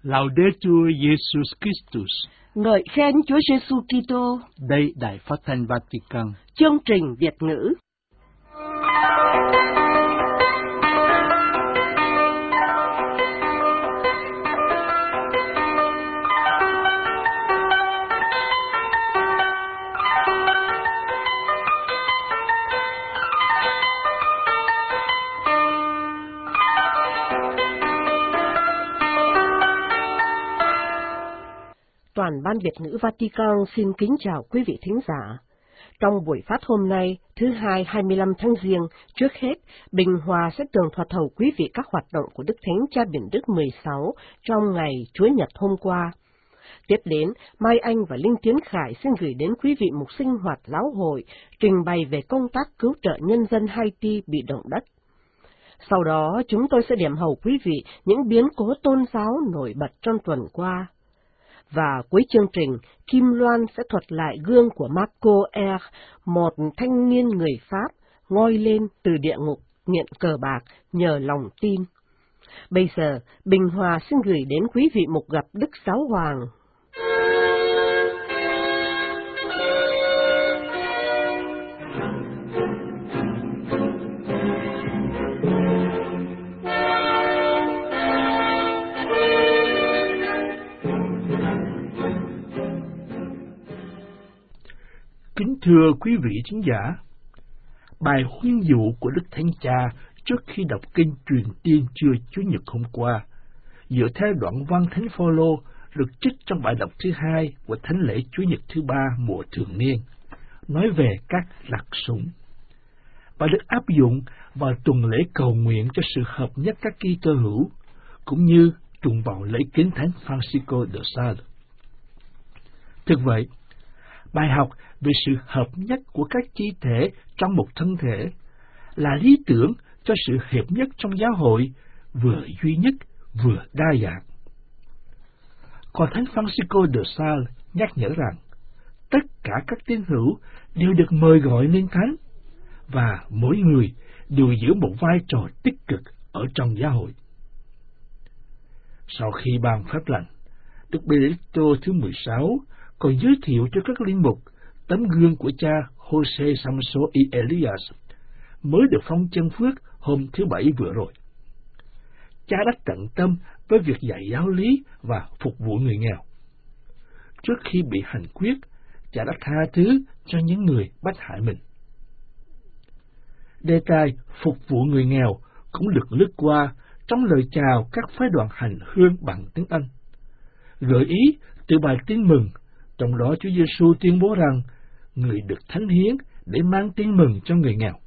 Laudetur Jesus Christus. Ngợi khen Chúa Giêsu Kitô. Đây Đài Phát thanh Vatican. Chương trình Việt ngữ. Toàn ban Việt ngữ Vatican xin kính chào quý vị thính giả. Trong buổi phát hôm nay, thứ Hai 25 tháng Giêng, trước hết, Bình Hòa sẽ tường thuật hầu quý vị các hoạt động của Đức Thánh Cha Biển Đức 16 trong ngày Chúa Nhật hôm qua. Tiếp đến, Mai Anh và Linh Tiến Khải xin gửi đến quý vị một sinh hoạt giáo hội trình bày về công tác cứu trợ nhân dân Haiti bị động đất. Sau đó, chúng tôi sẽ điểm hầu quý vị những biến cố tôn giáo nổi bật trong tuần qua. Và cuối chương trình, Kim Loan sẽ thuật lại gương của Marco R, một thanh niên người Pháp, ngoi lên từ địa ngục nghiện cờ bạc nhờ lòng tin. Bây giờ, Bình Hòa xin gửi đến quý vị mục gặp Đức Giáo Hoàng. Kính thưa quý vị thính giả, bài huyên dụ của Đức Thánh Cha trước khi đọc kinh truyền tiên trưa Chúa Nhật hôm qua, dựa theo đoạn văn Thánh Phaolô được trích trong bài đọc thứ hai của Thánh lễ Chúa Nhật thứ ba mùa thường niên, nói về các đặc sủng, và được áp dụng vào tuần lễ cầu nguyện cho sự hợp nhất các Kitô hữu, cũng như trùng vào lễ kính Thánh Francisco de Sales. Thực vậy, bài học về sự hợp nhất của các chi thể trong một thân thể là lý tưởng cho sự hiệp nhất trong giáo hội, vừa duy nhất vừa đa dạng. Còn Thánh Francisco de Sales nhắc nhở rằng tất cả các tín hữu đều được mời gọi nên thánh, và mỗi người đều giữ một vai trò tích cực ở trong giáo hội. Sau khi ban phép lành, Đức Benedicto thứ 16 còn giới thiệu cho các linh mục tấm gương của cha Jose Samso y Elias mới được phong chân phước hôm thứ Bảy vừa rồi. Cha đã tận tâm với việc dạy giáo lý và phục vụ người nghèo. Trước khi bị hành quyết, cha đã tha thứ cho những người bắt hại mình. Đề tài phục vụ người nghèo cũng được lướt qua trong lời chào các phái đoàn hành hương bằng tiếng Anh, gợi ý từ bài tin mừng, trong đó Chúa Giêsu tuyên bố rằng người được thánh hiến để mang tin mừng cho người nghèo.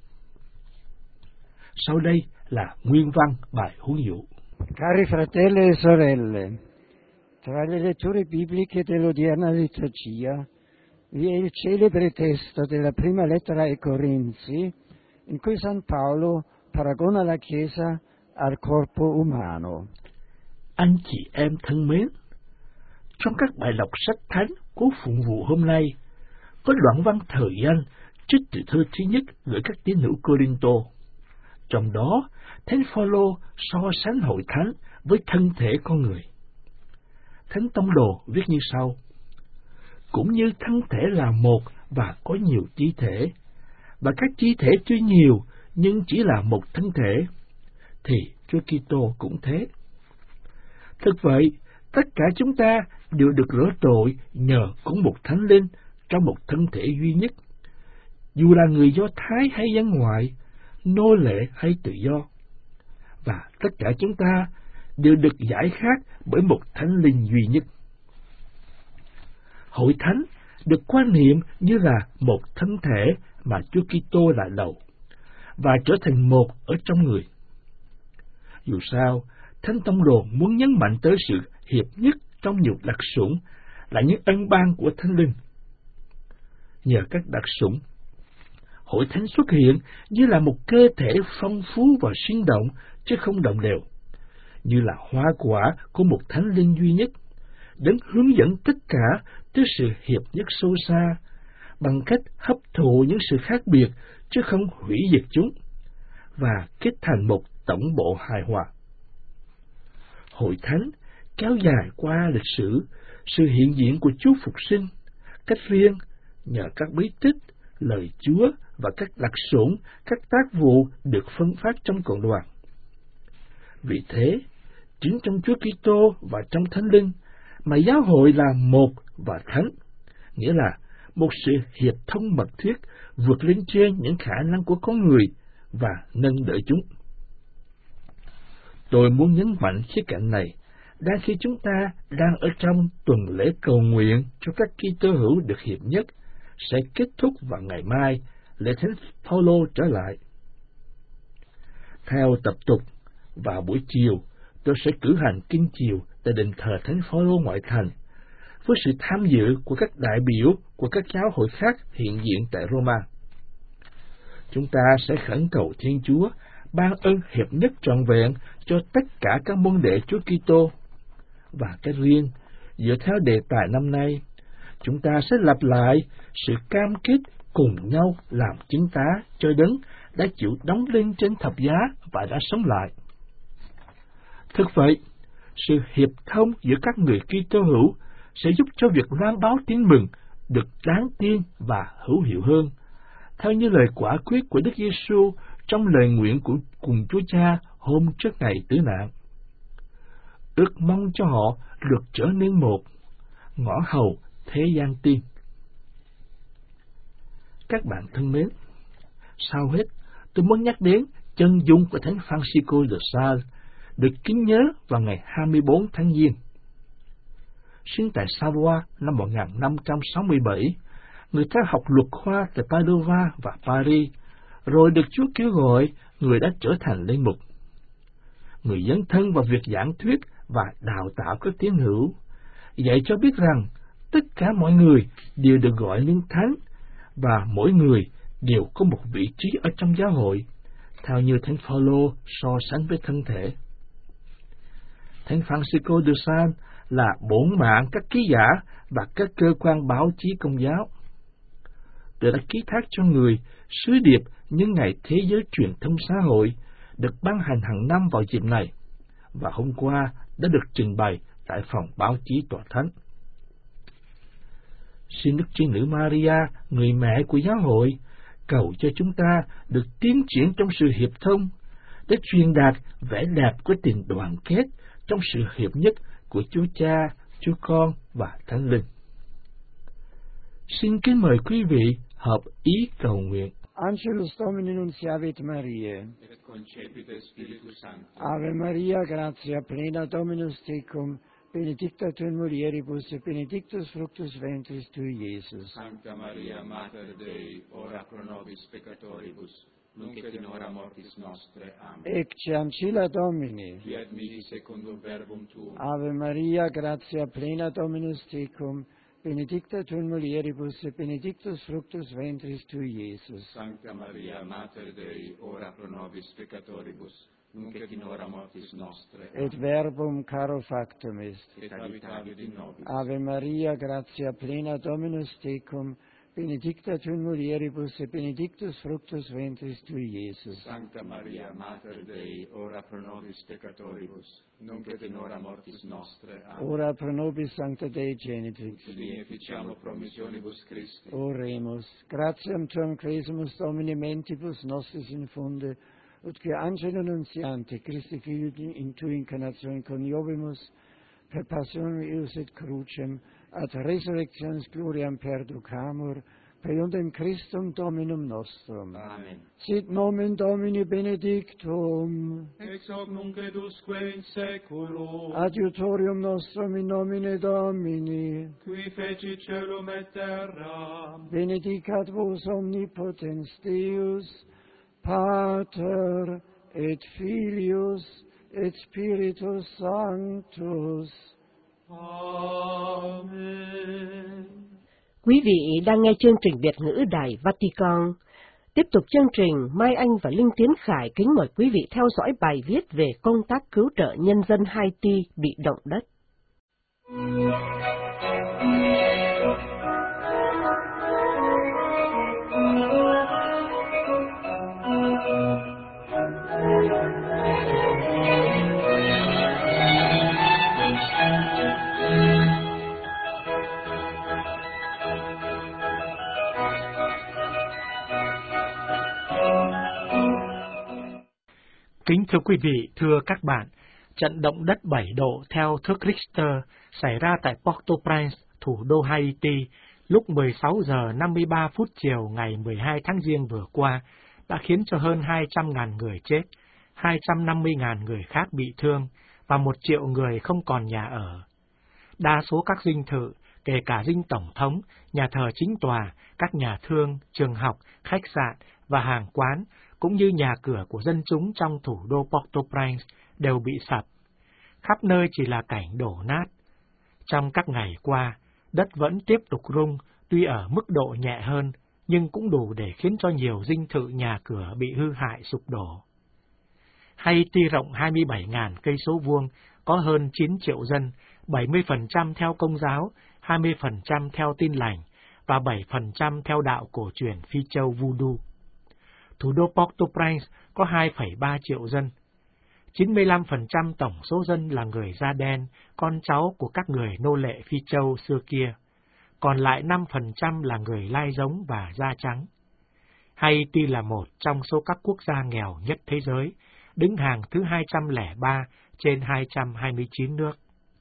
Sau đây là nguyên văn bài huấn dụ. Cari fratelli e sorelle, tra le letture bibliche dell'odierna liturgia vi è il celebre testo della prima lettera ai Corinzi, in cui San Paolo paragona la Chiesa al corpo umano. Anh chị em thân mến, trong các bài đọc sách thánh của phụng vụ hôm nay, có đoạn văn thời danh trích từ thơ thứ nhất gửi các tín hữu Cô-rinh-tô. Trong đó, Thánh Phaolô so sánh hội thánh với thân thể con người. Thánh Tông Đồ viết như sau: cũng như thân thể là một và có nhiều chi thể, và các chi thể tuy nhiều nhưng chỉ là một thân thể, thì Chúa Kitô cũng thế. Thực vậy, tất cả chúng ta đều được rửa tội nhờ cũng một Thánh Linh trong một thân thể duy nhất, dù là người Do Thái hay dân ngoại, nô lệ hay tự do. Và tất cả chúng ta đều được giải khát bởi một Thánh Linh duy nhất. Hội thánh được quan niệm như là một thân thể mà Chúa Kitô là đầu, và trở thành một ở trong người. Dù sao, Thánh Tông Đồ muốn nhấn mạnh tới sự hiệp nhất trong nhiều đặc sủng là những ân ban của Thánh Linh. Nhờ các đặc sủng, hội thánh xuất hiện như là một cơ thể phong phú và sinh động chứ không đồng đều, như là hoa quả của một Thánh Linh duy nhất, đến hướng dẫn tất cả tới sự hiệp nhất sâu xa, bằng cách hấp thụ những sự khác biệt chứ không hủy diệt chúng, và kết thành một tổng bộ hài hòa. Hội thánh kéo dài qua lịch sử, sự hiện diện của Chúa Phục sinh, cách riêng, nhờ các bí tích, lời Chúa và các đặc sủng, các tác vụ được phân phát trong cộng đoàn. Vì thế, chính trong Chúa Kitô và trong Thánh Linh mà giáo hội là một và thánh, nghĩa là một sự hiệp thông mật thiết vượt lên trên những khả năng của con người và nâng đỡ chúng. Tôi muốn nhấn mạnh khía cạnh này đang khi chúng ta đang ở trong tuần lễ cầu nguyện cho các Kitô hữu được hiệp nhất sẽ kết thúc vào ngày mai, lễ Thánh Phaolô trở lại. Theo tập tục, vào buổi chiều, tôi sẽ cử hành kinh chiều tại đền thờ Thánh Phaolô ngoại thành, với sự tham dự của các đại biểu của các giáo hội khác hiện diện tại Roma. Chúng ta sẽ khẩn cầu Thiên Chúa ban ơn hiệp nhất trọn vẹn cho tất cả các môn đệ Chúa Kitô. Và cái riêng, dựa theo đề tài năm nay, chúng ta sẽ lặp lại sự cam kết cùng nhau làm chứng tá cho Đấng đã chịu đóng lên trên thập giá và đã sống lại. Thực vậy, sự hiệp thông giữa các người Kitô hữu sẽ giúp cho việc loan báo tin mừng được đáng tin và hữu hiệu hơn, theo như lời quả quyết của Đức Giêsu trong lời nguyện của cùng Chúa Cha hôm trước ngày tử nạn. Ước mong cho họ được trở nên một, ngõ hầu thế gian tiên. Các bạn thân mến, sau hết, tôi muốn nhắc đến chân dung của Thánh Francisco de Sales, được kính nhớ vào ngày 24 tháng Giêng. Sinh tại Savoie năm 1567, người ta học luật khoa tại Padova và Paris, rồi được Chúa kêu gọi, người đã trở thành linh mục. Người dấn thân vào việc giảng thuyết và đào tạo các tín hữu, dạy cho biết rằng tất cả mọi người đều được gọi nên thánh, và mỗi người đều có một vị trí ở trong giáo hội, theo như Thánh Phaolô so sánh với thân thể. Thánh Francisco de Sales là bổn mạng các ký giả và các cơ quan báo chí công giáo. Tôi đã ký thác cho người sứ điệp nhân ngày Thế giới truyền thông xã hội được ban hành hàng năm vào dịp này, và hôm qua đã được trình bày tại phòng báo chí tòa thánh. Xin Đức Trinh Nữ Maria, người mẹ của giáo hội, cầu cho chúng ta được tiến triển trong sự hiệp thông, để truyền đạt vẻ đẹp của tình đoàn kết trong sự hiệp nhất của Chúa Cha, Chúa Con và Thánh Linh. Xin kính mời quý vị hợp ý cầu nguyện. Angelus Domini nunciavit Mariae, et concepit Spiritus Sancti. Ave Maria, gratia plena Dominus tecum, benedicta tu in mulieribus et benedictus fructus ventris tui, Iesus. Sancta Maria, Mater Dei, ora pro nobis peccatoribus, nunc et in hora mortis nostre. Amen. Ecce ancilla Domini. Fiat mihi secundum verbum tuum. Ave Maria, gratia plena Dominus tecum, benedicta tu in mulieribus et benedictus fructus ventris tui, Iesus. Sancta Maria, Mater Dei, ora pro nobis peccatoribus, nunc et in hora mortis nostre. Et verbum caro factum est. Et habitavit in nobis. Ave Maria, gratia plena Dominus tecum, benedicta tu in mulieribus et benedictus fructus ventris tui, Iesus. Sancta Maria, Mater Dei, ora pro nobis peccatoribus, nunc et in hora mortis nostre. Amen. Ora pro nobis Sancta Dei Genitrix. Ut beneficiamo promissionibus Christi. Oremus. Gratiam tuam cresimus Domini mentibus nostris infunde, ut que angelo nuntiante Christi Filii in tui incarnatione coniovimus, per passionem eius et crucem, ad resurrectionis gloriam perducamur, per iundem Christum Dominum nostrum. Amen. Sit nomen Domini benedictum, Ex hoc nunc et usque in saeculum. adiutorium nostrum in nomine Domini, Qui feci celum et terra. benedicat vos omnipotens Deus, Pater et Filius et Spiritus Sanctus. Amen. Quý vị đang nghe chương trình Việt ngữ Đài Vatican. Tiếp tục chương trình, Mai Anh và Linh Tiến Khải kính mời quý vị theo dõi bài viết về công tác cứu trợ nhân dân Haiti bị động đất. Kính thưa quý vị, thưa các bạn, trận động đất 7 độ theo thước Richter xảy ra tại Port-au-Prince, thủ đô Haiti, lúc 16 giờ 53 phút chiều ngày 12 tháng Giêng vừa qua, đã khiến cho hơn 200.000 người chết, 250.000 người khác bị thương và 1 triệu người không còn nhà ở. Đa số các dinh thự, kể cả dinh tổng thống, nhà thờ chính tòa, các nhà thương, trường học, khách sạn và hàng quán, cũng như nhà cửa của dân chúng trong thủ đô Port-au-Prince đều bị sập. Khắp nơi chỉ là cảnh đổ nát. Trong các ngày qua, đất vẫn tiếp tục rung, tuy ở mức độ nhẹ hơn, nhưng cũng đủ để khiến cho nhiều dinh thự nhà cửa bị hư hại sụp đổ. Haiti rộng 27.000 cây số vuông, có hơn 9 triệu dân, 70% theo Công giáo, 20% theo Tin lành và 7% theo đạo cổ truyền Phi Châu Voodoo. Thủ đô Port-au-Prince có 2,3 triệu dân. 95% tổng số dân là người da đen, con cháu của các người nô lệ Phi Châu xưa kia, còn lại 5% là người lai giống và da trắng. Haiti là một trong số các quốc gia nghèo nhất thế giới, đứng hàng thứ 203 trên 229 nước.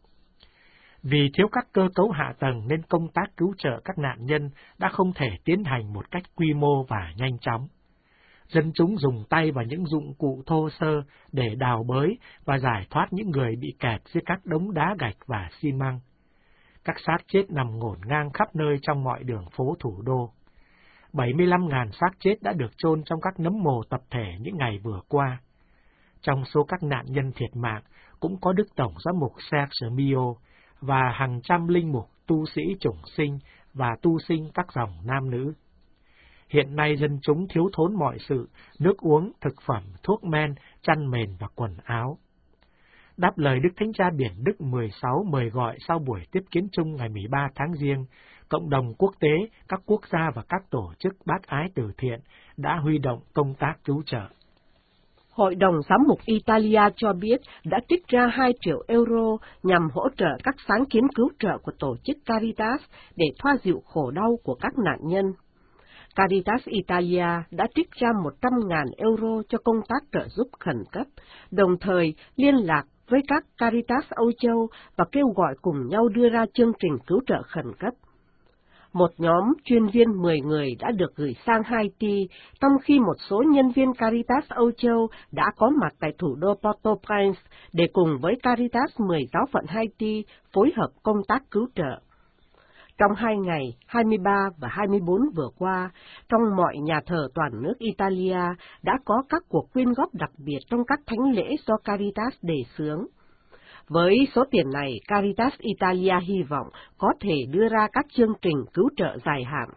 Vì thiếu các cơ cấu hạ tầng nên công tác cứu trợ các nạn nhân đã không thể tiến hành một cách quy mô và nhanh chóng. Dân chúng dùng tay và những dụng cụ thô sơ để đào bới và giải thoát những người bị kẹt dưới các đống đá gạch và xi măng. Các xác chết nằm ngổn ngang khắp nơi trong mọi đường phố thủ đô. 75.000 xác chết đã được chôn trong các nấm mồ tập thể những ngày vừa qua. Trong số các nạn nhân thiệt mạng cũng có Đức Tổng giám mục Serge Mio và hàng trăm linh mục, tu sĩ chủng sinh và tu sinh các dòng nam nữ. Hiện nay dân chúng thiếu thốn mọi sự, nước uống, thực phẩm, thuốc men, chăn mền và quần áo. Đáp lời Đức Thánh Cha Biển Đức 16 mời gọi sau buổi tiếp kiến chung ngày 13 tháng Giêng, cộng đồng quốc tế, các quốc gia và các tổ chức bác ái từ thiện đã huy động công tác cứu trợ. Hội đồng Giám mục Italia cho biết đã trích ra 2 triệu euro nhằm hỗ trợ các sáng kiến cứu trợ của tổ chức Caritas để thoa dịu khổ đau của các nạn nhân. Caritas Italia đã trích ra 100.000 euro cho công tác trợ giúp khẩn cấp, đồng thời liên lạc với các Caritas Âu Châu và kêu gọi cùng nhau đưa ra chương trình cứu trợ khẩn cấp. Một nhóm chuyên viên 10 người đã được gửi sang Haiti, trong khi một số nhân viên Caritas Âu Châu đã có mặt tại thủ đô Port-au-Prince để cùng với Caritas 10 giáo phận Haiti phối hợp công tác cứu trợ. Trong 2 ngày 23 và 24 vừa qua, trong mọi nhà thờ toàn nước Italia đã có các cuộc quyên góp đặc biệt trong các thánh lễ do Caritas đề xướng. Với số tiền này, Caritas Italia hy vọng có thể đưa ra các chương trình cứu trợ dài hạn.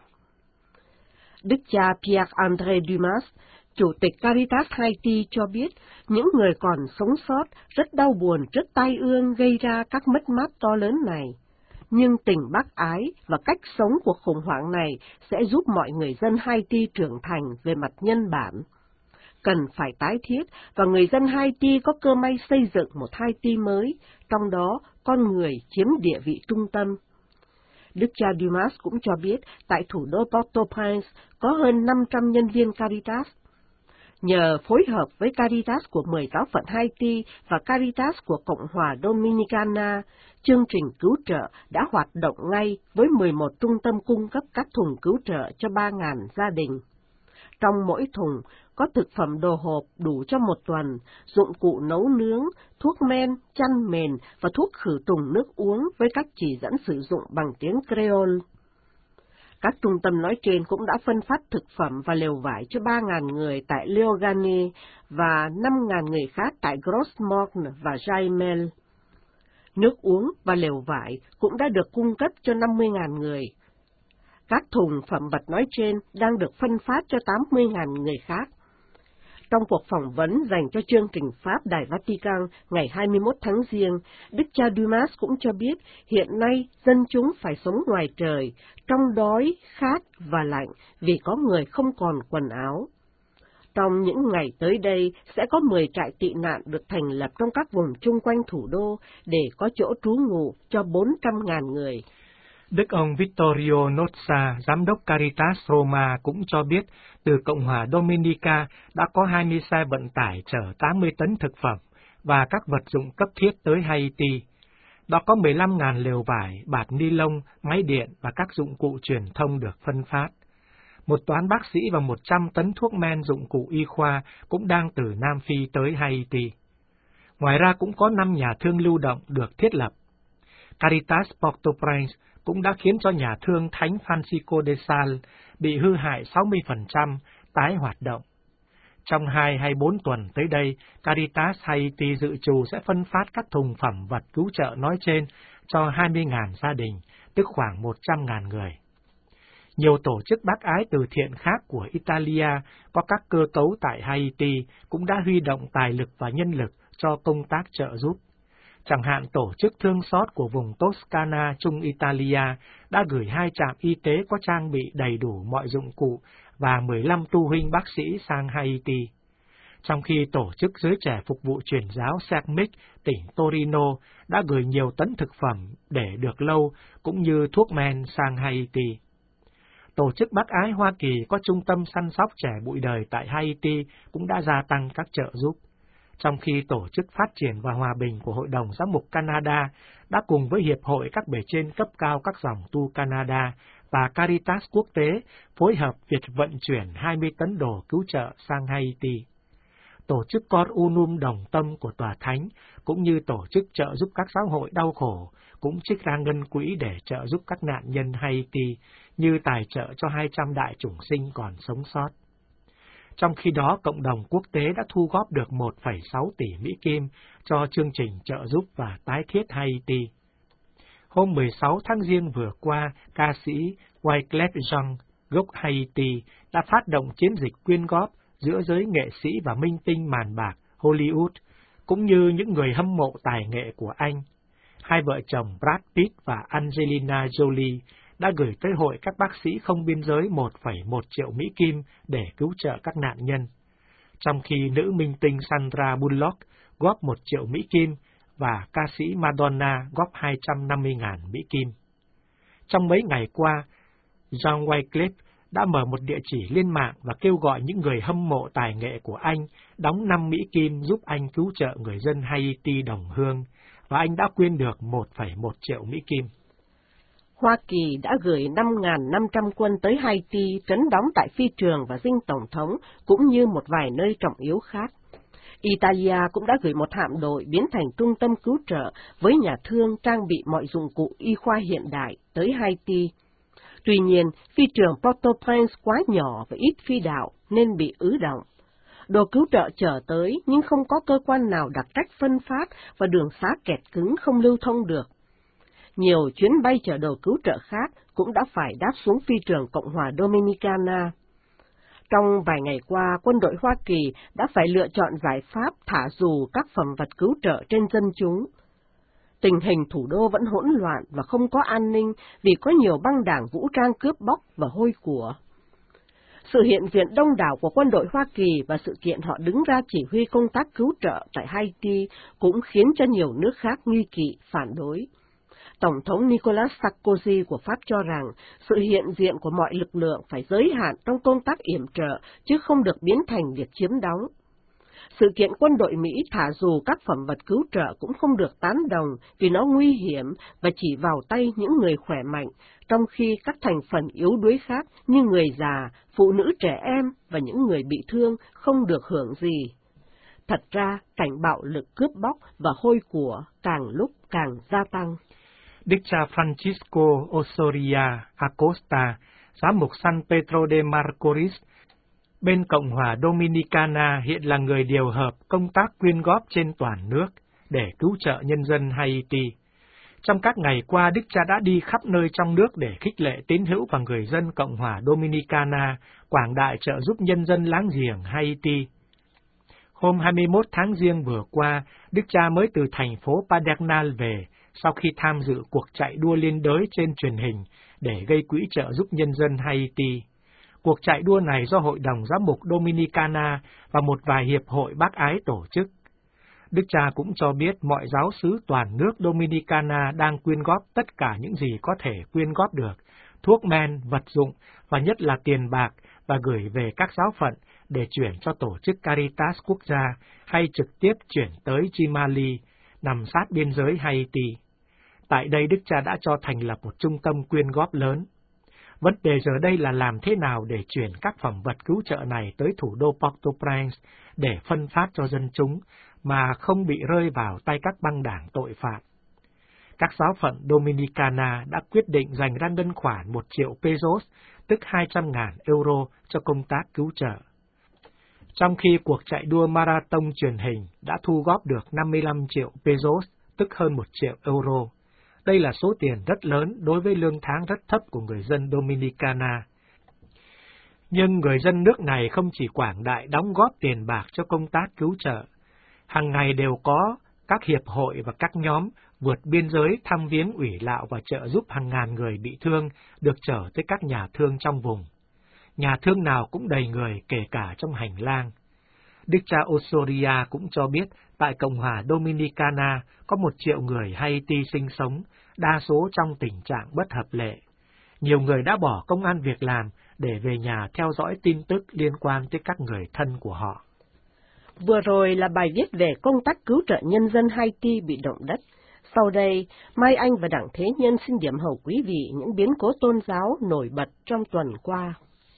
Đức cha Pierre-André Dumas, Chủ tịch Caritas Haiti cho biết, những người còn sống sót rất đau buồn trước tai ương gây ra các mất mát to lớn này. Nhưng tình bác ái và cách sống của khủng hoảng này sẽ giúp mọi người dân Haiti trưởng thành về mặt nhân bản. Cần phải tái thiết và người dân Haiti có cơ may xây dựng một Haiti mới, trong đó con người chiếm địa vị trung tâm. Đức cha Dumas cũng cho biết tại thủ đô Port-au-Prince có hơn 500 nhân viên Caritas. Nhờ phối hợp với Caritas của 10 giáo phận Haiti và Caritas của Cộng hòa Dominicana, chương trình cứu trợ đã hoạt động ngay với 11 trung tâm cung cấp các thùng cứu trợ cho 3.000 gia đình. Trong mỗi thùng có thực phẩm đồ hộp đủ cho 1 tuần, dụng cụ nấu nướng, thuốc men, chăn mền và thuốc khử trùng nước uống với các chỉ dẫn sử dụng bằng tiếng Creole. Các trung tâm nói trên cũng đã phân phát thực phẩm và lều vải cho 3.000 người tại Léogâne và 5.000 người khác tại Gros-Morne và Jaimel. Nước uống và lều vải cũng đã được cung cấp cho 50.000 người. Các thùng phẩm vật nói trên đang được phân phát cho 80.000 người khác. Trong cuộc phỏng vấn dành cho chương trình Pháp Đài Vatican ngày 21 tháng Giêng, Đức cha Dumas cũng cho biết hiện nay dân chúng phải sống ngoài trời, trong đói, khát và lạnh vì có người không còn quần áo. Trong những ngày tới đây, sẽ có 10 trại tị nạn được thành lập trong các vùng chung quanh thủ đô để có chỗ trú ngụ cho 400.000 người. Đức ông Vittorio Nozza, giám đốc Caritas Roma cũng cho biết từ Cộng hòa Dominica đã có 20 xe vận tải chở 80 tấn thực phẩm và các vật dụng cấp thiết tới Haiti. Đó có 15.000 lều vải, bạt ni lông, máy điện và các dụng cụ truyền thông được phân phát. Một toán bác sĩ và 100 tấn thuốc men dụng cụ y khoa cũng đang từ Nam Phi tới Haiti. Ngoài ra cũng có 5 nhà thương lưu động được thiết lập. Caritas Port-au-Prince cũng đã khiến cho nhà thương Thánh Francisco de Sales bị hư hại 60%, tái hoạt động. Trong 2 hay 4 tuần tới đây, Caritas Haiti dự trù sẽ phân phát các thùng phẩm vật cứu trợ nói trên cho 20.000 gia đình, tức khoảng 100.000 người. Nhiều tổ chức bác ái từ thiện khác của Italia có các cơ cấu tại Haiti cũng đã huy động tài lực và nhân lực cho công tác trợ giúp. Chẳng hạn tổ chức thương xót của vùng Toscana, Trung Italia đã gửi 2 trạm y tế có trang bị đầy đủ mọi dụng cụ và 15 tu huynh bác sĩ sang Haiti. Trong khi tổ chức giới trẻ phục vụ truyền giáo Segmic, tỉnh Torino đã gửi nhiều tấn thực phẩm để được lâu cũng như thuốc men sang Haiti. Tổ chức bác ái Hoa Kỳ có trung tâm săn sóc trẻ bụi đời tại Haiti cũng đã gia tăng các trợ giúp. Trong khi Tổ chức Phát triển và Hòa bình của Hội đồng Giám mục Canada đã cùng với Hiệp hội các bề trên cấp cao các dòng tu Canada và Caritas quốc tế phối hợp việc vận chuyển 20 tấn đồ cứu trợ sang Haiti. Tổ chức Cor Unum Đồng Tâm của Tòa Thánh cũng như tổ chức trợ giúp các giáo hội đau khổ cũng trích ra ngân quỹ để trợ giúp các nạn nhân Haiti như tài trợ cho 200 đại chủng sinh còn sống sót. Trong khi đó, cộng đồng quốc tế đã thu góp được 1,6 tỷ Mỹ Kim cho chương trình trợ giúp và tái thiết Haiti. Hôm 16 tháng Giêng vừa qua, ca sĩ Wyclef Jean, gốc Haiti, đã phát động chiến dịch quyên góp giữa giới nghệ sĩ và minh tinh màn bạc Hollywood, cũng như những người hâm mộ tài nghệ của anh. Hai vợ chồng Brad Pitt và Angelina Jolie đã gửi tới Hội các bác sĩ không biên giới 1,1 triệu Mỹ Kim để cứu trợ các nạn nhân, trong khi nữ minh tinh Sandra Bullock góp 1 triệu Mỹ Kim và ca sĩ Madonna góp 250.000 Mỹ Kim. Trong mấy ngày qua, John Wyclef đã mở một địa chỉ lên mạng và kêu gọi những người hâm mộ tài nghệ của anh đóng 5 Mỹ Kim giúp anh cứu trợ người dân Haiti đồng hương, và anh đã quyên được 1,1 triệu Mỹ Kim. Hoa Kỳ đã gửi 5.500 quân tới Haiti trấn đóng tại phi trường và dinh tổng thống, cũng như một vài nơi trọng yếu khác. Italia cũng đã gửi một hạm đội biến thành trung tâm cứu trợ với nhà thương trang bị mọi dụng cụ y khoa hiện đại tới Haiti. Tuy nhiên, phi trường Port-au-Prince quá nhỏ và ít phi đạo nên bị ứ động. Đồ cứu trợ chở tới nhưng không có cơ quan nào đặc trách phân phát và đường xá kẹt cứng không lưu thông được. Nhiều chuyến bay chở đồ cứu trợ khác cũng đã phải đáp xuống phi trường Cộng hòa Dominicana. Trong vài ngày qua, quân đội Hoa Kỳ đã phải lựa chọn giải pháp thả dù các phẩm vật cứu trợ trên dân chúng. Tình hình thủ đô vẫn hỗn loạn và không có an ninh vì có nhiều băng đảng vũ trang cướp bóc và hôi của. Sự hiện diện đông đảo của quân đội Hoa Kỳ và sự kiện họ đứng ra chỉ huy công tác cứu trợ tại Haiti cũng khiến cho nhiều nước khác nghi kỵ, phản đối. Tổng thống Nicolas Sarkozy của Pháp cho rằng sự hiện diện của mọi lực lượng phải giới hạn trong công tác yểm trợ, chứ không được biến thành việc chiếm đóng. Sự kiện quân đội Mỹ thả dù các phẩm vật cứu trợ cũng không được tán đồng vì nó nguy hiểm và chỉ vào tay những người khỏe mạnh, trong khi các thành phần yếu đuối khác như người già, phụ nữ trẻ em và những người bị thương không được hưởng gì. Thật ra, cảnh bạo lực cướp bóc và hôi của càng lúc càng gia tăng. Đức cha Francisco Osoria Acosta, giám mục San Pedro de Macorís, bên Cộng hòa Dominicana hiện là người điều hợp công tác quyên góp trên toàn nước để cứu trợ nhân dân Haiti. Trong các ngày qua, Đức cha đã đi khắp nơi trong nước để khích lệ tín hữu và người dân Cộng hòa Dominicana quảng đại trợ giúp nhân dân láng giềng Haiti. Hôm 21 tháng Giêng vừa qua, Đức cha mới từ thành phố Padernal về sau khi tham dự cuộc chạy đua liên đới trên truyền hình để gây quỹ trợ giúp nhân dân Haiti. Cuộc chạy đua này do Hội đồng Giám mục Dominicana và một vài hiệp hội bác ái tổ chức. Đức cha cũng cho biết mọi giáo xứ toàn nước Dominicana đang quyên góp tất cả những gì có thể quyên góp được, thuốc men, vật dụng và nhất là tiền bạc, và gửi về các giáo phận để chuyển cho tổ chức Caritas quốc gia hay trực tiếp chuyển tới Chimali, nằm sát biên giới Haiti. Tại đây Đức cha đã cho thành lập một trung tâm quyên góp lớn. Vấn đề giờ đây là làm thế nào để chuyển các phẩm vật cứu trợ này tới thủ đô Port-au-Prince để phân phát cho dân chúng, mà không bị rơi vào tay các băng đảng tội phạm. Các giáo phận Dominicana đã quyết định dành ra ngân khoản 1 triệu pesos, tức 200.000 euro cho công tác cứu trợ. Trong khi cuộc chạy đua marathon truyền hình đã thu góp được 55 triệu pesos, tức hơn 1 triệu euro. Đây là số tiền rất lớn đối với lương tháng rất thấp của người dân Dominicana. Nhưng người dân nước này không chỉ quảng đại đóng góp tiền bạc cho công tác cứu trợ. Hàng ngày đều có các hiệp hội và các nhóm vượt biên giới thăm viếng ủy lạo và trợ giúp hàng ngàn người bị thương được chở tới các nhà thương trong vùng. Nhà thương nào cũng đầy người, kể cả trong hành lang. Đức cha Osoria cũng cho biết tại Cộng hòa Dominicana có 1 triệu người Haiti sinh sống, đa số trong tình trạng bất hợp lệ. Nhiều người đã bỏ công ăn việc làm để về nhà theo dõi tin tức liên quan tới các người thân của họ. Vừa rồi là bài viết về công tác cứu trợ nhân dân Haiti bị động đất. Sau đây, Mai Anh và Đặng Thế Nhân xin điểm hầu quý vị những biến cố tôn giáo nổi bật trong tuần qua.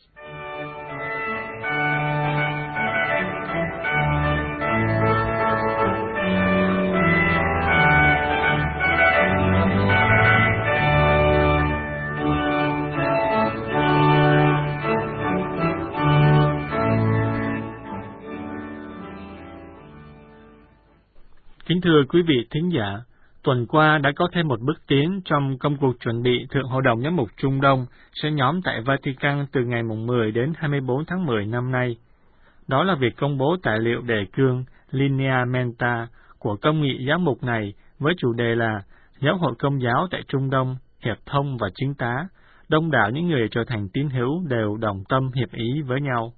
Kính thưa quý vị thính giả, tuần qua đã có thêm một bước tiến trong công cuộc chuẩn bị Thượng Hội đồng Giám mục Trung Đông sẽ nhóm tại Vatican từ ngày 10 đến 24 tháng 10 năm nay. Đó là việc công bố tài liệu đề cương Lineamenta của công nghị giám mục này với chủ đề là Giáo hội Công giáo tại Trung Đông, hiệp thông và chính tá, đông đảo những người trở thành tín hữu đều đồng tâm hiệp ý với nhau.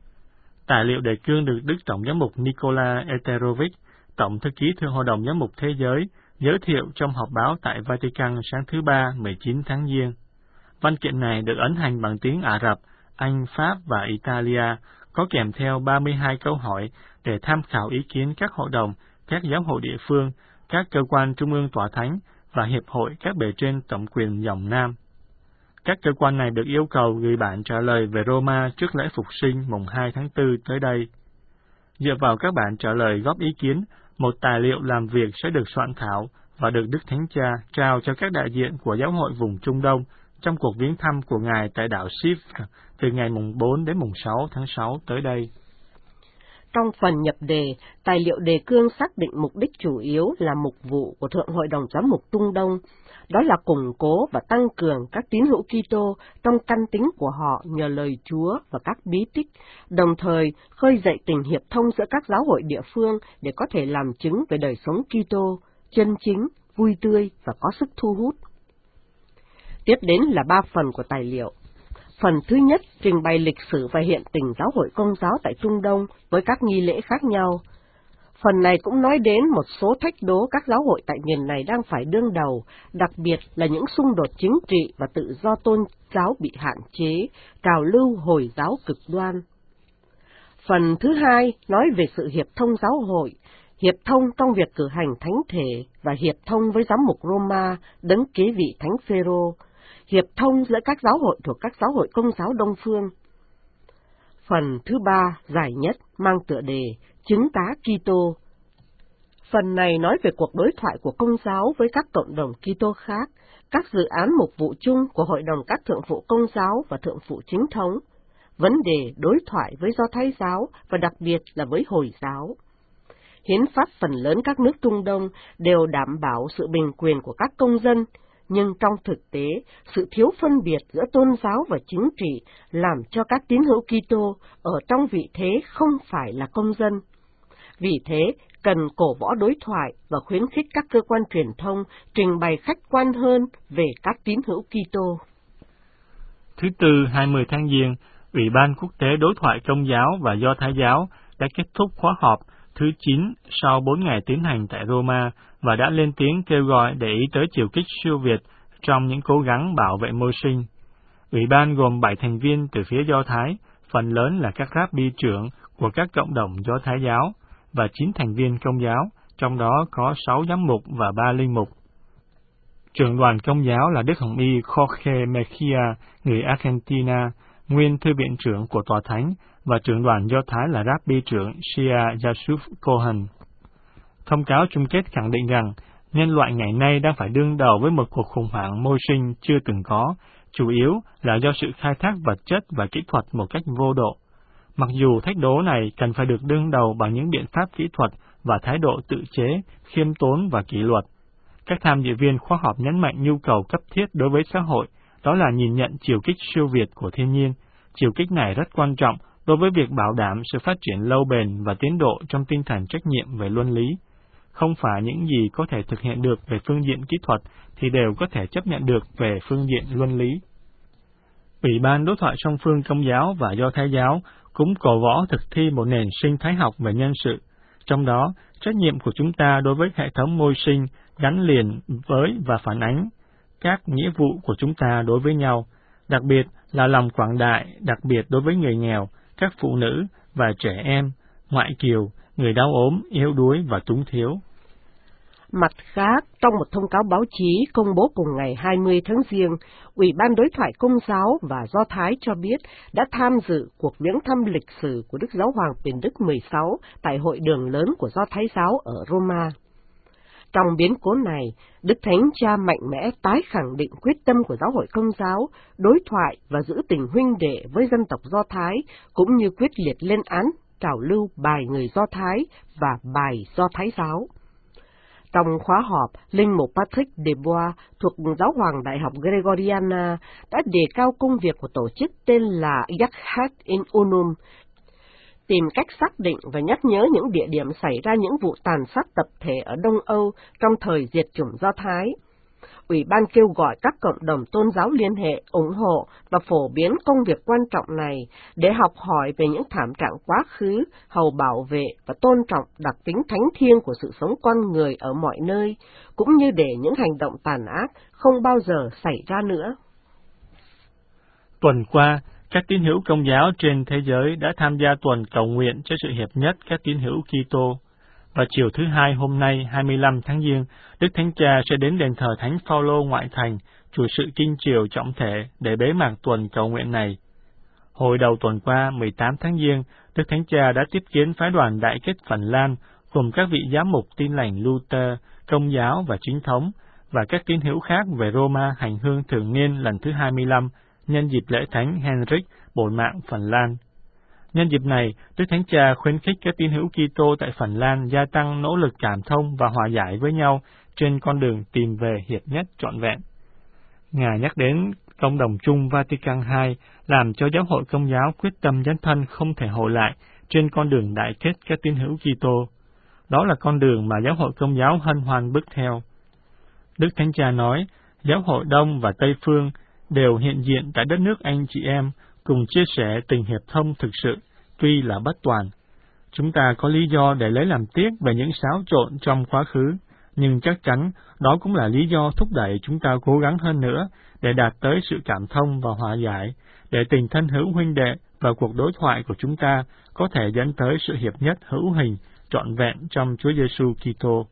Tài liệu đề cương được Đức Tổng giám mục Nikola Eterovic, Tổng thư ký Thượng Hội đồng Giám mục Thế giới, giới thiệu trong họp báo tại Vatican sáng thứ Ba 19 tháng Giêng. Văn kiện này được ấn hành bằng tiếng Ả Rập, Anh, Pháp và Italia, có kèm theo 32 câu hỏi để tham khảo ý kiến các hội đồng, các giáo hội địa phương, các cơ quan trung ương tòa thánh và hiệp hội các bề trên tổng quyền dòng Nam. Các cơ quan này được yêu cầu gửi bản trả lời về Roma trước lễ Phục sinh mùng 2 tháng 4 tới đây. Dựa vào các bản trả lời góp ý kiến, một tài liệu làm việc sẽ được soạn thảo và được Đức Thánh Cha trao cho các đại diện của giáo hội vùng Trung Đông trong cuộc viếng thăm của Ngài tại đảo Chypre từ ngày mùng 4 đến mùng 6 tháng 6 tới đây. Trong phần nhập đề, tài liệu đề cương xác định mục đích chủ yếu là mục vụ của Thượng Hội đồng Giám mục Trung Đông, đó là củng cố và tăng cường các tín hữu Kitô trong căn tính của họ nhờ lời Chúa và các bí tích, đồng thời khơi dậy tình hiệp thông giữa các giáo hội địa phương để có thể làm chứng về đời sống Kitô, chân chính, vui tươi và có sức thu hút. Tiếp đến là 3 phần của tài liệu. Phần thứ nhất trình bày lịch sử và hiện tình giáo hội Công giáo tại Trung Đông với các nghi lễ khác nhau. Phần này cũng nói đến một số thách đố các giáo hội tại miền này đang phải đương đầu, đặc biệt là những xung đột chính trị và tự do tôn giáo bị hạn chế, trào lưu Hồi giáo cực đoan. Phần thứ hai nói về sự hiệp thông giáo hội, hiệp thông trong việc cử hành thánh thể và hiệp thông với giám mục Roma, đấng kế vị thánh Phêrô, hiệp thông giữa các giáo hội thuộc các giáo hội Công giáo Đông phương. Phần thứ ba dài nhất mang tựa đề Chứng tá Kitô. Phần này nói về cuộc đối thoại của Công giáo với các cộng đồng Kitô khác, các dự án mục vụ chung của Hội đồng các thượng phụ Công giáo và thượng phụ chính thống, vấn đề đối thoại với Do Thái giáo và đặc biệt là với Hồi giáo. Hiến pháp phần lớn các nước Trung Đông đều đảm bảo sự bình quyền của các công dân, nhưng trong thực tế, sự thiếu phân biệt giữa tôn giáo và chính trị làm cho các tín hữu Kitô ở trong vị thế không phải là công dân. Vì thế, cần cổ võ đối thoại và khuyến khích các cơ quan truyền thông trình bày khách quan hơn về các tín hữu Kitô. Thứ Tư 20 tháng Giêng, Ủy ban Quốc tế Đối thoại Công giáo và Do Thái giáo đã kết thúc khóa họp thứ 9 sau 4 ngày tiến hành tại Roma và đã lên tiếng kêu gọi để ý tới chiều kích siêu việt trong những cố gắng bảo vệ môi sinh. Ủy ban gồm 7 thành viên từ phía Do Thái, phần lớn là các rabbi trưởng của các cộng đồng Do Thái giáo, và 9 thành viên Công giáo, trong đó có 6 giám mục và 3 linh mục. Trưởng đoàn Công giáo là Đức Hồng Y Jorge Mejia, người Argentina, nguyên thư viện trưởng của Tòa Thánh, và trưởng đoàn Do Thái là Rabbi trưởng Shia Yasuf Cohen. Thông cáo chung kết khẳng định rằng, nhân loại ngày nay đang phải đương đầu với một cuộc khủng hoảng môi sinh chưa từng có, chủ yếu là do sự khai thác vật chất và kỹ thuật một cách vô độ. Mặc dù thách đố này cần phải được đương đầu bằng những biện pháp kỹ thuật và thái độ tự chế, khiêm tốn và kỷ luật. Các tham dự viên khóa họp nhấn mạnh nhu cầu cấp thiết đối với xã hội, đó là nhìn nhận chiều kích siêu việt của thiên nhiên. Chiều kích này rất quan trọng đối với việc bảo đảm sự phát triển lâu bền và tiến độ trong tinh thần trách nhiệm về luân lý. Không phải những gì có thể thực hiện được về phương diện kỹ thuật thì đều có thể chấp nhận được về phương diện luân lý. Ủy ban đối thoại song phương Công giáo và Do Thái giáo cũng cổ võ thực thi một nền sinh thái học về nhân sự. Trong đó, trách nhiệm của chúng ta đối với hệ thống môi sinh gắn liền với và phản ánh các nghĩa vụ của chúng ta đối với nhau, đặc biệt là lòng quảng đại, đặc biệt đối với người nghèo, các phụ nữ và trẻ em, ngoại kiều, người đau ốm, yếu đuối và túng thiếu. Mặt khác, trong một thông cáo báo chí công bố cùng ngày 20 tháng Giêng, Ủy ban Đối thoại Công giáo và Do Thái cho biết đã tham dự cuộc viếng thăm lịch sử của Đức Giáo hoàng Piền Đức 16 tại hội đường lớn của Do Thái giáo ở Roma. Trong biến cố này, Đức Thánh Cha mạnh mẽ tái khẳng định quyết tâm của Giáo hội Công giáo, đối thoại và giữ tình huynh đệ với dân tộc Do Thái, cũng như quyết liệt lên án trào lưu bài người Do Thái và bài Do Thái giáo. Trong khóa họp, linh mục Patrick Desbois thuộc Giáo hoàng Đại học Gregoriana đã đề cao công việc của tổ chức tên là Yachat in Unum, tìm cách xác định và nhắc nhớ những địa điểm xảy ra những vụ tàn sát tập thể ở Đông Âu trong thời diệt chủng Do Thái. Ủy ban kêu gọi các cộng đồng tôn giáo liên hệ, ủng hộ và phổ biến công việc quan trọng này để học hỏi về những thảm trạng quá khứ, hầu bảo vệ và tôn trọng đặc tính thánh thiêng của sự sống con người ở mọi nơi, cũng như để những hành động tàn ác không bao giờ xảy ra nữa. Tuần qua, các tín hữu Công giáo trên thế giới đã tham gia tuần cầu nguyện cho sự hiệp nhất các tín hữu Kitô. Và chiều thứ Hai hôm nay 25 tháng Giêng, Đức Thánh Cha sẽ đến đền thờ Thánh Phaolô ngoại thành, chủ sự kinh triều trọng thể để bế mạc tuần cầu nguyện này. Hồi đầu tuần qua 18 tháng Giêng, Đức Thánh Cha đã tiếp kiến phái đoàn Đại kết Phần Lan, gồm các vị giám mục Tin lành Luther, Công giáo và Chính thống, và các tín hữu khác về Roma hành hương thường niên lần thứ 25, nhân dịp lễ Thánh Henrik bồi mạng Phần Lan. Nhân dịp này, Đức Thánh Cha khuyến khích các tín hữu Kitô tại Phần Lan gia tăng nỗ lực cảm thông và hòa giải với nhau trên con đường tìm về hiệp nhất trọn vẹn. Ngài nhắc đến Công đồng chung Vatican II làm cho Giáo hội Công giáo quyết tâm dấn thân không thể hồi lại trên con đường đại kết các tín hữu Kitô. Đó là con đường mà Giáo hội Công giáo hân hoan bước theo. Đức Thánh Cha nói, Giáo hội Đông và Tây Phương đều hiện diện tại đất nước anh chị em, cùng chia sẻ tình hiệp thông thực sự, tuy là bất toàn. Chúng ta có lý do để lấy làm tiếc về những xáo trộn trong quá khứ, nhưng chắc chắn đó cũng là lý do thúc đẩy chúng ta cố gắng hơn nữa để đạt tới sự cảm thông và hòa giải, để tình thân hữu huynh đệ và cuộc đối thoại của chúng ta có thể dẫn tới sự hiệp nhất hữu hình, trọn vẹn trong Chúa Giêsu Kitô.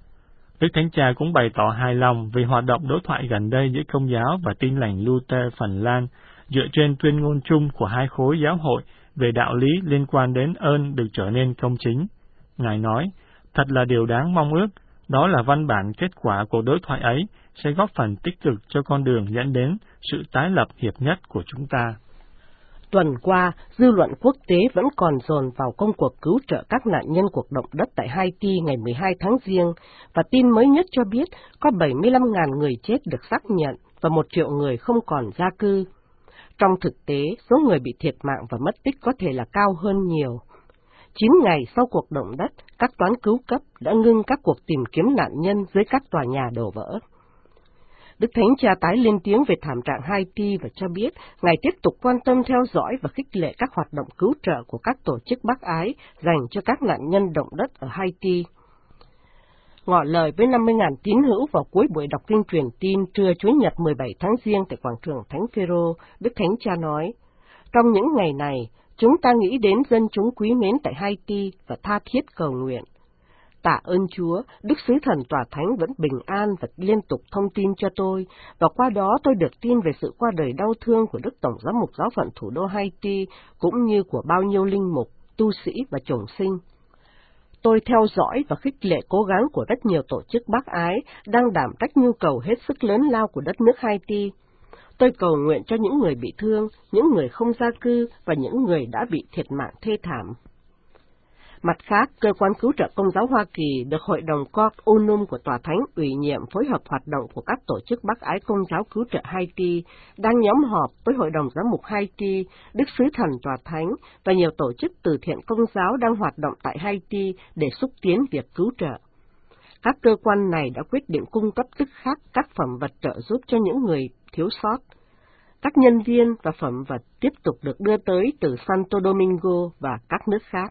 Đức Thánh Cha cũng bày tỏ hài lòng về hoạt động đối thoại gần đây giữa Công giáo và Tin lành Luther Phần Lan, dựa trên tuyên ngôn chung của hai khối giáo hội về đạo lý liên quan đến ơn được trở nên công chính. Ngài nói, thật là điều đáng mong ước, đó là văn bản kết quả của đối thoại ấy sẽ góp phần tích cực cho con đường dẫn đến sự tái lập hiệp nhất của chúng ta. Tuần qua, dư luận quốc tế vẫn còn dồn vào công cuộc cứu trợ các nạn nhân cuộc động đất tại Haiti ngày 12 tháng Giêng, và tin mới nhất cho biết có 75.000 người chết được xác nhận và 1 triệu người không còn gia cư. Trong thực tế, số người bị thiệt mạng và mất tích có thể là cao hơn nhiều. 9 ngày sau cuộc động đất, các toán cứu cấp đã ngưng các cuộc tìm kiếm nạn nhân dưới các tòa nhà đổ vỡ. Đức Thánh Cha tái lên tiếng về thảm trạng Haiti và cho biết Ngài tiếp tục quan tâm theo dõi và khích lệ các hoạt động cứu trợ của các tổ chức bác ái dành cho các nạn nhân động đất ở Haiti. Ngỏ lời với 50.000 tín hữu vào cuối buổi đọc kinh truyền tin trưa Chủ nhật 17 tháng Giêng tại quảng trường Thánh Phêrô, Đức Thánh Cha nói, trong những ngày này, chúng ta nghĩ đến dân chúng quý mến tại Haiti và tha thiết cầu nguyện. Tạ ơn Chúa, Đức Sứ Thần Tòa Thánh vẫn bình an và liên tục thông tin cho tôi, và qua đó tôi được tin về sự qua đời đau thương của Đức Tổng Giám mục Giáo phận thủ đô Haiti, cũng như của bao nhiêu linh mục, tu sĩ và chủng sinh. Tôi theo dõi và khích lệ cố gắng của rất nhiều tổ chức bác ái đang đảm trách nhu cầu hết sức lớn lao của đất nước Haiti. Tôi cầu nguyện cho những người bị thương, những người không gia cư và những người đã bị thiệt mạng thê thảm. Mặt khác, Cơ quan Cứu trợ Công giáo Hoa Kỳ được Hội đồng Cort Unum của Tòa Thánh ủy nhiệm phối hợp hoạt động của các tổ chức bác ái Công giáo cứu trợ Haiti, đang nhóm họp với Hội đồng Giám mục Haiti, Đức Sứ Thần Tòa Thánh và nhiều tổ chức từ thiện Công giáo đang hoạt động tại Haiti để xúc tiến việc cứu trợ. Các cơ quan này đã quyết định cung cấp tức khắc các phẩm vật trợ giúp cho những người thiếu sót. Các nhân viên và phẩm vật tiếp tục được đưa tới từ Santo Domingo và các nước khác.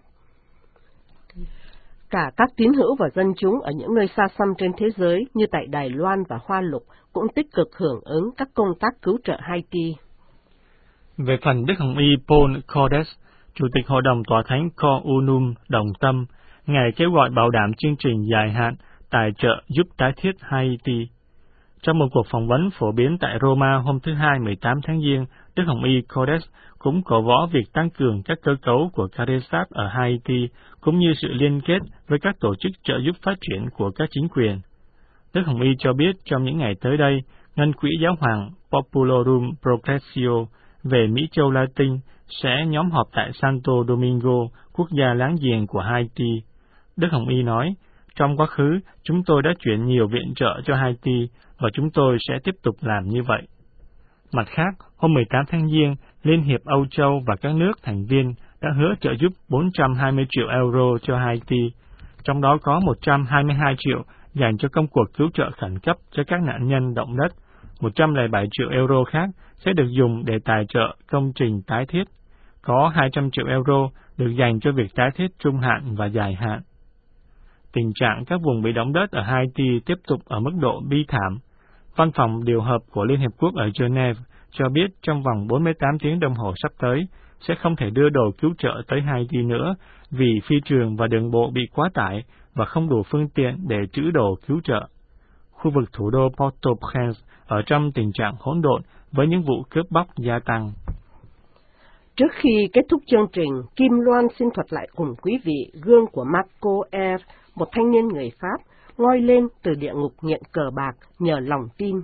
Cả các tín hữu và dân chúng ở những nơi xa xăm trên thế giới như tại Đài Loan và Hoa Lục cũng tích cực hưởng ứng các công tác cứu trợ Haiti. Về phần Đức Hồng Y Paul Cordes, Chủ tịch Hội đồng Tòa Thánh Cort Unum đồng tâm, Ngài kêu gọi bảo đảm chương trình dài hạn tài trợ giúp tái thiết Haiti. Trong một cuộc phỏng vấn phổ biến tại Roma hôm thứ Hai 18 tháng Giêng, Đức Hồng Y Cordes cũng cổ võ việc tăng cường các cơ cấu của Caritas ở Haiti, cũng như sự liên kết với các tổ chức trợ giúp phát triển của các chính quyền. Đức Hồng Y cho biết trong những ngày tới đây, Ngân quỹ Giáo hoàng Populorum Progressio về Mỹ Châu Latin sẽ nhóm họp tại Santo Domingo, quốc gia láng giềng của Haiti. Đức Hồng Y nói, trong quá khứ, chúng tôi đã chuyển nhiều viện trợ cho Haiti, và chúng tôi sẽ tiếp tục làm như vậy. Mặt khác, hôm 18 tháng Giêng, Liên hiệp Âu Châu và các nước thành viên đã hứa trợ giúp 420 triệu euro cho Haiti, trong đó có 122 triệu dành cho công cuộc cứu trợ khẩn cấp cho các nạn nhân động đất, 107 triệu euro khác sẽ được dùng để tài trợ công trình tái thiết, có 200 triệu euro được dành cho việc tái thiết trung hạn và dài hạn. Tình trạng các vùng bị động đất ở Haiti tiếp tục ở mức độ bi thảm. Văn phòng điều hợp của Liên Hiệp Quốc ở Geneva cho biết trong vòng 48 tiếng đồng hồ sắp tới sẽ không thể đưa đồ cứu trợ tới Haiti nữa vì phi trường và đường bộ bị quá tải và không đủ phương tiện để trữ đồ cứu trợ. Khu vực thủ đô Port-au-Prince ở trong tình trạng hỗn độn với những vụ cướp bóc gia tăng. Trước khi kết thúc chương trình, Kim Loan xin thuật lại cùng quý vị gương của Marco R., một thanh niên người Pháp, ngoi lên từ địa ngục nghiện cờ bạc nhờ lòng tin.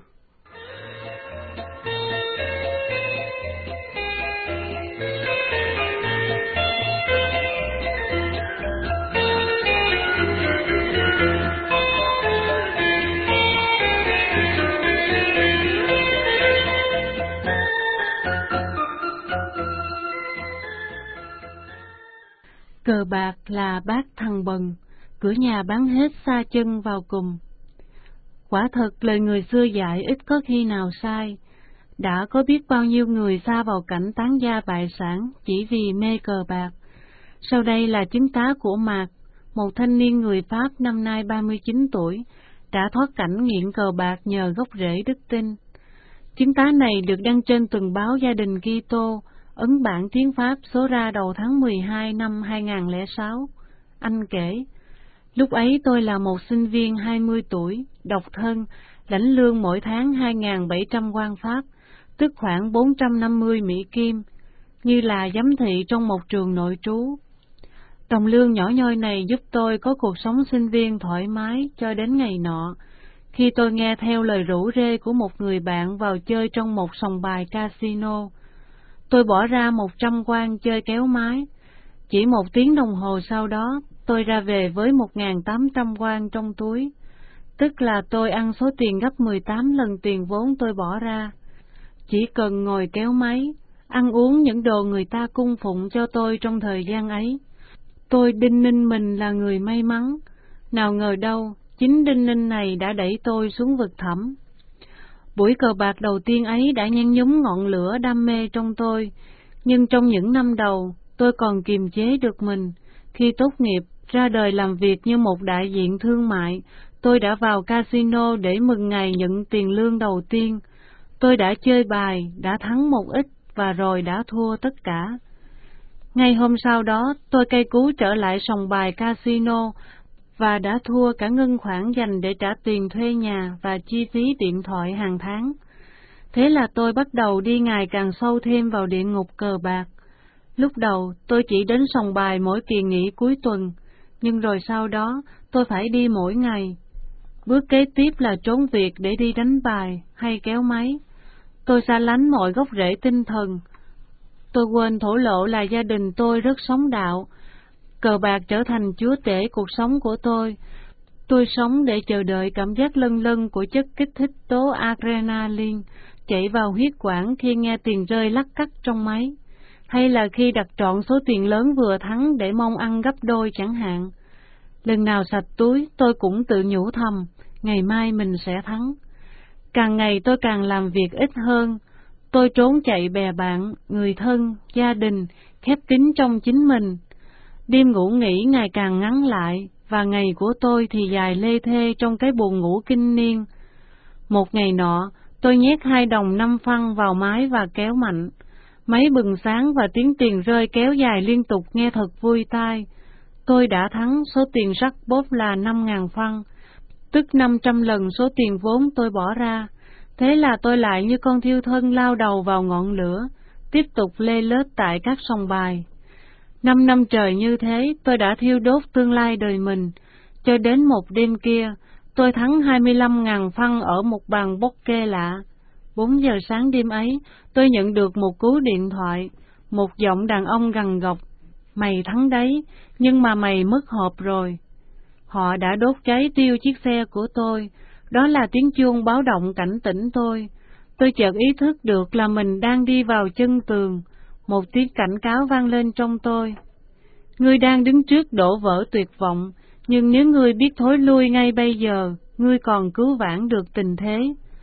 Cờ bạc là bát thằng bần, cửa nhà bán hết xa chân vào cùng. Quả thật lời người xưa dạy ít có khi nào sai. Đã có biết bao nhiêu người sa vào cảnh tán gia bại sản chỉ vì mê cờ bạc. Sau đây là chứng tá của Mạc, một thanh niên người Pháp năm nay 39 tuổi, đã thoát cảnh nghiện cờ bạc nhờ gốc rễ đức tin. Chứng tá này được đăng trên tuần báo Gia đình Kitô, ấn bản tiếng Pháp số ra đầu tháng 12 năm 2006. Anh kể, lúc ấy tôi là một sinh viên 20 tuổi, độc thân, lãnh lương mỗi tháng 2.700 quan Pháp, tức khoảng 450 Mỹ Kim, như là giám thị trong một trường nội trú. Đồng lương nhỏ nhoi này giúp tôi có cuộc sống sinh viên thoải mái cho đến ngày nọ, khi tôi nghe theo lời rủ rê của một người bạn vào chơi trong một sòng bài casino. Tôi bỏ ra 100 quan chơi kéo mái. Chỉ 1 tiếng đồng hồ sau đó, tôi ra về với 1.800 quan trong túi. Tức là tôi ăn số tiền gấp 18 lần tiền vốn tôi bỏ ra. Chỉ cần ngồi kéo máy, ăn uống những đồ người ta cung phụng cho tôi trong thời gian ấy. Tôi đinh ninh mình là người may mắn. Nào ngờ đâu, chính đinh ninh này đã đẩy tôi xuống vực thẳm. Buổi cờ bạc đầu tiên ấy đã nhen nhúm ngọn lửa đam mê trong tôi, nhưng trong những năm đầu, tôi còn kiềm chế được mình. Khi tốt nghiệp, ra đời làm việc như một đại diện thương mại, tôi đã vào casino để mừng ngày nhận tiền lương đầu tiên. Tôi đã chơi bài, đã thắng một ít và rồi đã thua tất cả. Ngay hôm sau đó, tôi cay cú trở lại sòng bài casino và đã thua cả ngân khoản dành để trả tiền thuê nhà và chi phí điện thoại hàng tháng. Thế là tôi bắt đầu đi ngày càng sâu thêm vào địa ngục cờ bạc. Lúc đầu, tôi chỉ đến sòng bài mỗi kỳ nghỉ cuối tuần, nhưng rồi sau đó, tôi phải đi mỗi ngày. Bước kế tiếp là trốn việc để đi đánh bài hay kéo máy. Tôi xa lánh mọi gốc rễ tinh thần. Tôi quên thổ lộ là gia đình tôi rất sống đạo. Cờ bạc trở thành chúa tể cuộc sống của tôi. Tôi sống để chờ đợi cảm giác lân lân của chất kích thích tố adrenaline chạy vào huyết quản khi nghe tiền rơi lắc cắt trong máy, hay là khi đặt trọn số tiền lớn vừa thắng để mong ăn gấp đôi chẳng hạn. Lần nào sạch túi, tôi cũng tự nhủ thầm, ngày mai mình sẽ thắng. Càng ngày tôi càng làm việc ít hơn. Tôi trốn chạy bè bạn, người thân, gia đình, khép kín trong chính mình. Đêm ngủ nghỉ ngày càng ngắn lại, và ngày của tôi thì dài lê thê trong cái buồn ngủ kinh niên. Một ngày nọ, tôi nhét 2 đồng 5 phân vào máy và kéo mạnh. Máy bừng sáng và tiếng tiền rơi kéo dài liên tục nghe thật vui tai. Tôi đã thắng, số tiền jackpot là 5.000 phân, tức 500 lần số tiền vốn tôi bỏ ra. Thế là tôi lại như con thiêu thân lao đầu vào ngọn lửa, tiếp tục lê lết tại các sòng bài. 5 năm trời như thế, tôi đã thiêu đốt tương lai đời mình, cho đến một đêm kia, tôi thắng 25.000 phân ở một bàn poker lạ. 4 giờ sáng đêm ấy, tôi nhận được một cú điện thoại, một giọng đàn ông gằn gọc, mày thắng đấy, nhưng mà mày mất hộp rồi. Họ đã đốt cháy tiêu chiếc xe của tôi, đó là tiếng chuông báo động cảnh tỉnh tôi. Tôi chợt ý thức được là mình đang đi vào chân tường, một tiếng cảnh cáo vang lên trong tôi. Ngươi đang đứng trước đổ vỡ tuyệt vọng, nhưng nếu ngươi biết thối lui ngay bây giờ, ngươi còn cứu vãn được tình thế.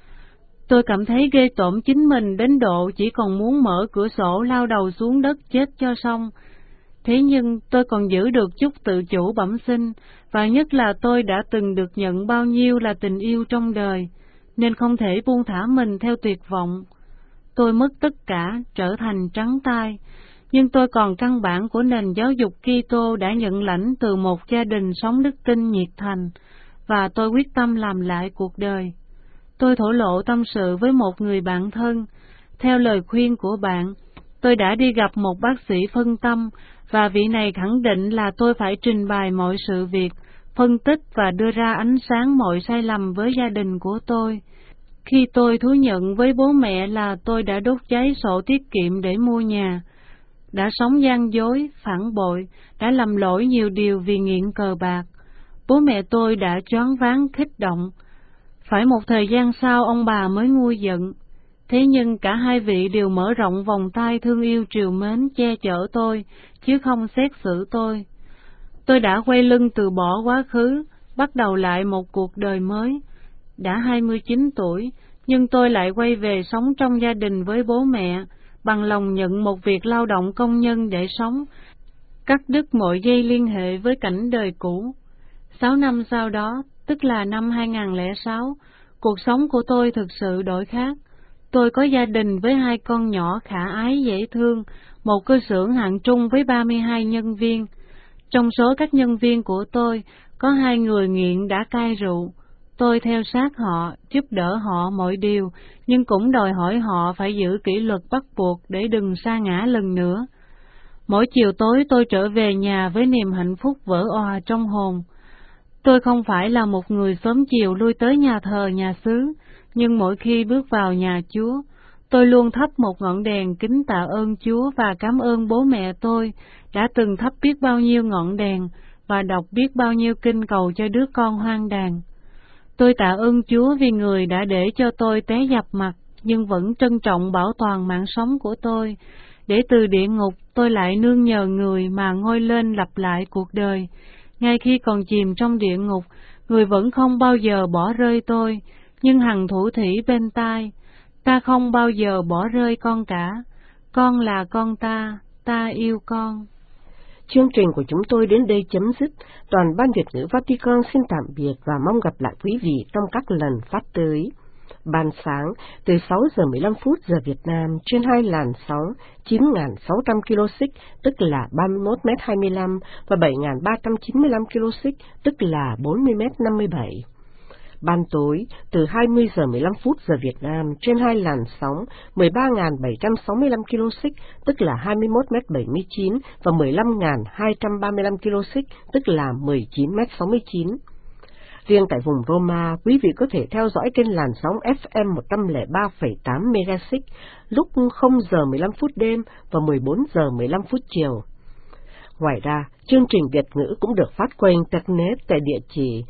Tôi cảm thấy ghê tởm chính mình đến độ chỉ còn muốn mở cửa sổ lao đầu xuống đất chết cho xong. Thế nhưng tôi còn giữ được chút tự chủ bẩm sinh, và nhất là tôi đã từng được nhận bao nhiêu là tình yêu trong đời, nên không thể buông thả mình theo tuyệt vọng. Tôi mất tất cả, trở thành trắng tay, nhưng tôi còn căn bản của nền giáo dục Kitô đã nhận lãnh từ một gia đình sống đức tin nhiệt thành, và tôi quyết tâm làm lại cuộc đời. Tôi thổ lộ tâm sự với một người bạn thân. Theo lời khuyên của bạn, tôi đã đi gặp một bác sĩ phân tâm, và vị này khẳng định là tôi phải trình bày mọi sự việc, phân tích và đưa ra ánh sáng mọi sai lầm với gia đình của tôi. Khi tôi thú nhận với bố mẹ là tôi đã đốt cháy sổ tiết kiệm để mua nhà, đã sống gian dối, phản bội, đã lầm lỗi nhiều điều vì nghiện cờ bạc, bố mẹ tôi đã choáng váng kích động. Phải một thời gian sau ông bà mới nguôi giận. Thế nhưng cả hai vị đều mở rộng vòng tay thương yêu trìu mến che chở tôi, chứ không xét xử tôi. Tôi đã quay lưng từ bỏ quá khứ, bắt đầu lại một cuộc đời mới. Đã 29 tuổi, nhưng tôi lại quay về sống trong gia đình với bố mẹ, bằng lòng nhận một việc lao động công nhân để sống, cắt đứt mọi dây liên hệ với cảnh đời cũ. 6 năm sau đó, tức là năm 2006, cuộc sống của tôi thực sự đổi khác. Tôi có gia đình với 2 con nhỏ khả ái dễ thương, một cơ xưởng hạng trung với 32 nhân viên. Trong số các nhân viên của tôi, có 2 người nghiện đã cai rượu. Tôi theo sát họ, giúp đỡ họ mọi điều, nhưng cũng đòi hỏi họ phải giữ kỷ luật bắt buộc để đừng sa ngã lần nữa. Mỗi chiều tối tôi trở về nhà với niềm hạnh phúc vỡ òa trong hồn. Tôi không phải là một người sớm chiều lui tới nhà thờ nhà xứ, nhưng mỗi khi bước vào nhà Chúa, tôi luôn thắp một ngọn đèn kính tạ ơn Chúa và cảm ơn bố mẹ tôi đã từng thắp biết bao nhiêu ngọn đèn và đọc biết bao nhiêu kinh cầu cho đứa con hoang đàn. Tôi tạ ơn Chúa vì Người đã để cho tôi té dập mặt, nhưng vẫn trân trọng bảo toàn mạng sống của tôi, để từ địa ngục tôi lại nương nhờ Người mà ngoi lên lặp lại cuộc đời. Ngay khi còn chìm trong địa ngục, Người vẫn không bao giờ bỏ rơi tôi, nhưng hằng thủ thỉ bên tai, ta không bao giờ bỏ rơi con cả. Con là con ta yêu con. Chương trình của chúng tôi đến đây chấm dứt. Toàn ban Việt ngữ Vatican xin tạm biệt và mong gặp lại quý vị trong các lần phát tới. Ban sáng từ 6 giờ 15 phút giờ Việt Nam trên 2 làn sóng 9.600 kHz tức là 31m25 và 7.395 kHz tức là 40m57. Ban tối từ 20 giờ 15 phút giờ Việt Nam trên 2 làn sóng 13.765 kHz tức là 21m79 và 15.235 kHz tức là 19m69. Riêng tại vùng Roma, quý vị có thể theo dõi trên làn sóng FM 103,8 MHz lúc 0 giờ 15 phút đêm và 14 giờ 15 phút chiều. Ngoài ra, chương trình Việt ngữ cũng được phát qua Internet tại địa chỉ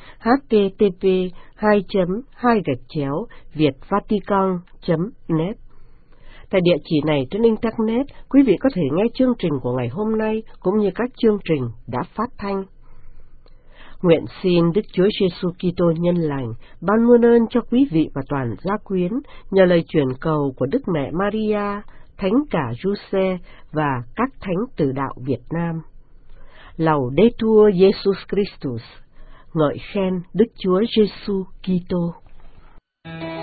http://vietvatican.net. Tại địa chỉ này trên Internet, quý vị có thể nghe chương trình của ngày hôm nay cũng như các chương trình đã phát thanh. Nguyện xin Đức Chúa Giêsu Kitô nhân lành ban muôn ơn cho quý vị và toàn gia quyến nhờ lời truyền cầu của Đức Mẹ Maria, Thánh cả Giuse và các thánh tử đạo Việt Nam. Laudetur Jesus Christus, ngợi khen Đức Chúa Giêsu Kitô.